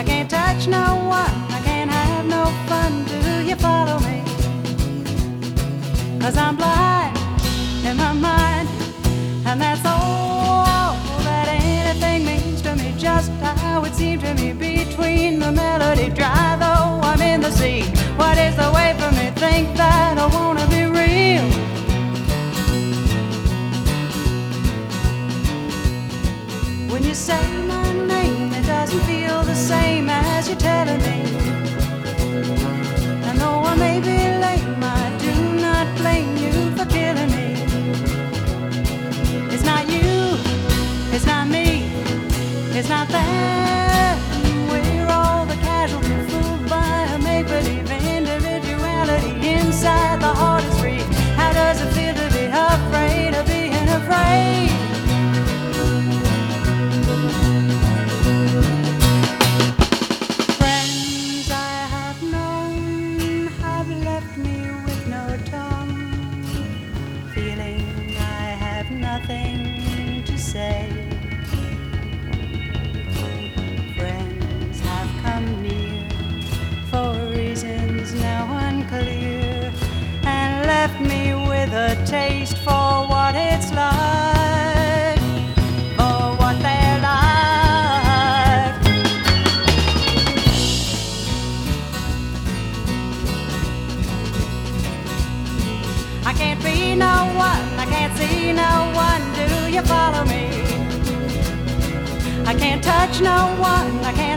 I can't touch no one, I can't have no fun. Do you follow me? 'Cause I'm blind in my mind, and that's all that anything means to me. Just how it seemed to me between the melody dry, though I'm in the sea. What is the way for me? Think that I wanna be real. When you say my name, it doesn't feel the same as you're telling me. And though I may be lame, I do not blame you for killing me. It's not you, it's not me, it's not them. We're all the casualty, fooled by a make-believe individuality. Inside the heart is free. How does it feel to be afraid of being afraid? Friends I have known have left me with no tongue, feeling I have nothing to say. Friends have come near for reasons now unclear, and left me with a taste for what it's like, for what they're like. I can't be no one, I can't see no one. Do you follow me? I can't touch no one, I can't